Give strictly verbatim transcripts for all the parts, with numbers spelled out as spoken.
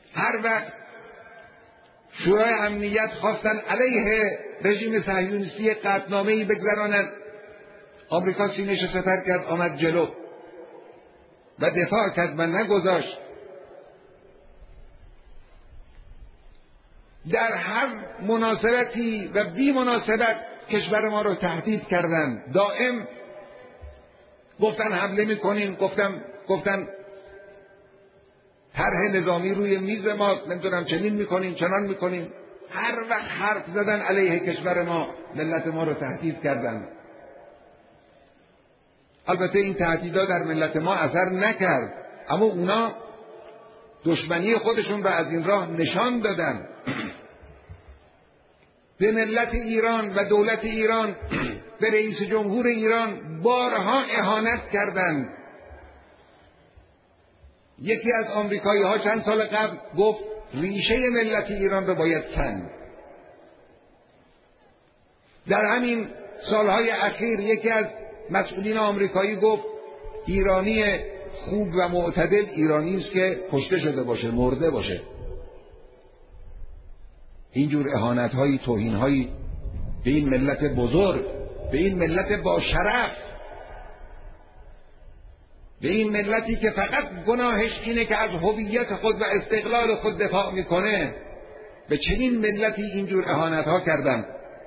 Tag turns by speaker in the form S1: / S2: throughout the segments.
S1: هر وقت شورای امنیت خواستن علیه رژیم صهیونیستی قطعنامه‌ای بگذرانند، آمریکا سینه‌اش سپر کرد، آمد جلو و دفاع کرد و نگذاشت. در هر مناسبتی و بی مناسبت کشور ما رو تهدید کردن، دائم گفتن حمله میکنین، گفتن گفتن طرح نظامی روی میز ماست، نمیدونم چنین میکنین چنان میکنین. هر وقت حرف زدن علیه کشور ما، ملت ما رو تهدید کردن. البته این تهدیدها در ملت ما اثر نکرد، اما اونا دشمنی خودشون رو از این راه نشان دادن. به ملت ایران و دولت ایران، به رئیس جمهور ایران بارها اهانت کردند. یکی از آمریکایی ها چند سال قبل گفت ریشه ملت ایران رو باید کند. در همین سالهای اخیر یکی از مسئولین آمریکایی گفت ایرانی خوب و معتدل ایرانی است که کشته شده باشه، مرده باشه. اینجور اهانت‌هایی، توهین‌هایی به این ملت بزرگ، به این ملت با شرف، به این ملتی که فقط گناهش اینه که از هویت خود و استقلال خود دفاع میکنه، به چنین ملتی اینجور اهانت‌ها کردن.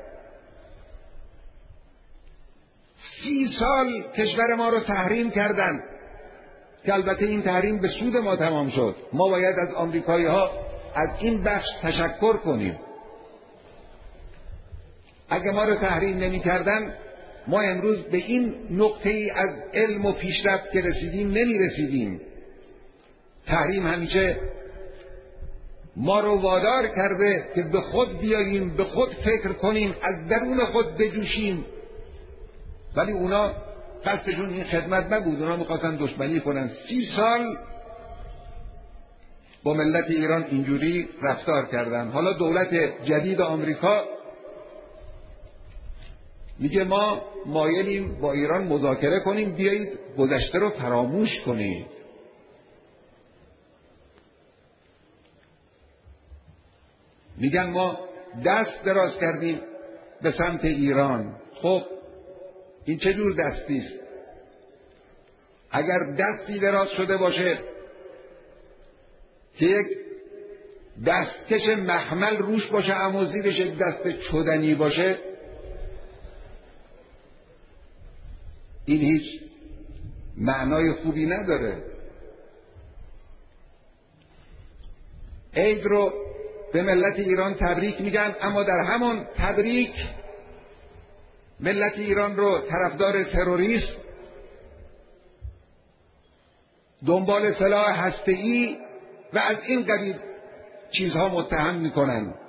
S1: سی سال کشور ما رو تحریم کردن که البته این تحریم به سود ما تمام شد. ما باید از آمریکایی ها از این بخش تشکر کنیم. اگه ما رو تحریم نمی کردن، ما امروز به این نقطه ای از علم و پیشرفت که رسیدیم نمی رسیدیم. تحریم همیشه ما رو وادار کرده که به خود بیاییم، به خود فکر کنیم، از درون خود بجوشیم. ولی اونا قصدشون این خدمت نبود، اونا میخواستن دشمنی کنن. سی سال با ملت ایران اینجوری رفتار کردن. حالا دولت جدید آمریکا میگه ما مایلیم با ایران مذاکره کنیم، بیایید گذشته رو فراموش کنید. میگن ما دست دراز کردیم به سمت ایران. خب این چه جور دستی است؟ اگر دستی دراز شده باشه که یک دستکش مخمل روش باشه اما زیرش یک دست چدنی باشه، این هیچ معنای خوبی نداره. عید رو به ملت ایران تبریک میگن، اما در همان تبریک ملت ایران رو طرفدار تروریست، دنبال سلاح هسته‌ای و از این قبیل چیزها متهم میکنن.